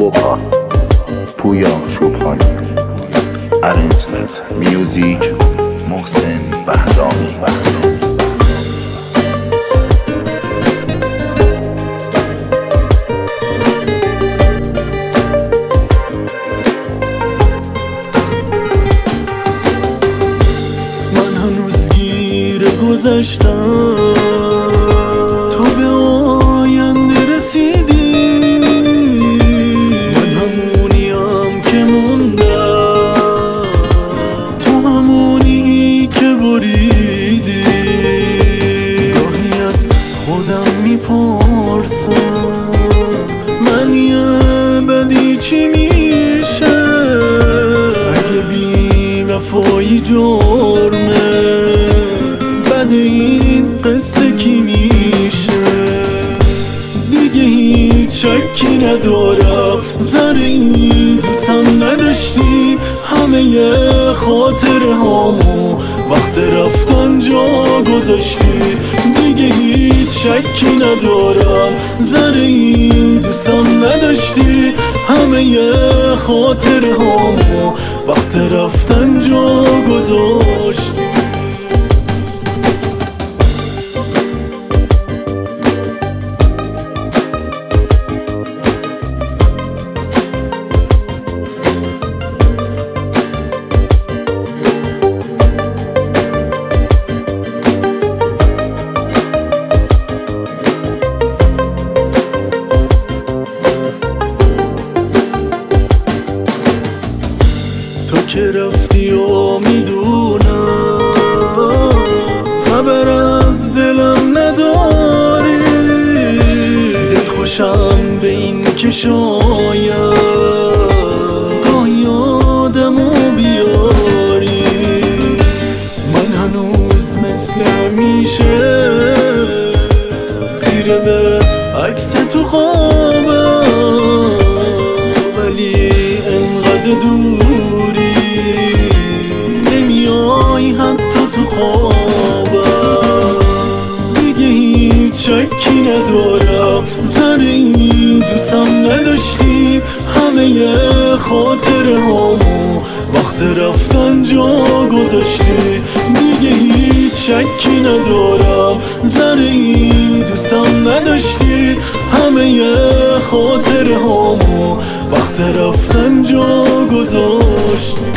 صبحان پویا چوبانی ارنجمنت میوزیک محسن بهرامی من هنوز گیر گذشتم تو به آینده رسیدی، من همونیم که موندم تو همونی که بریدی. گاهی از خودم میپرسم من یه بدی چی میشه اگه بی وفایی جرمه، بعد این قصه کی میشه؟ دیگه هیچ شکی ندارم ذره این دوستم نداشتی، همه ی خاطره هامو وقت رفتن جا گذاشتی. دیگه هیچ شکی ندارم ذره این دوستم نداشتی، همه ی خاطره هامو وقت رفتن جا گذاشتی. تو که رفتی و میدونم خبر از دلم نداری، دلخوشم به این که شاید گاهی آدمو بیاری. من هنوز مثل همیشه خیره به عکس تو خوابم، ولی انقدر دوری نمیای حتی تو خوابم. دیگه هیچ شکی ندارم ذره این دوستم نداشتی، همه ی خاطره هامو وقت رفتن جا گذاشتی. دیگه هیچ شکی ندارم ذره این دوستم نداشتی، همه ی خاطره هامو وقت رفتن جا گذاشتی.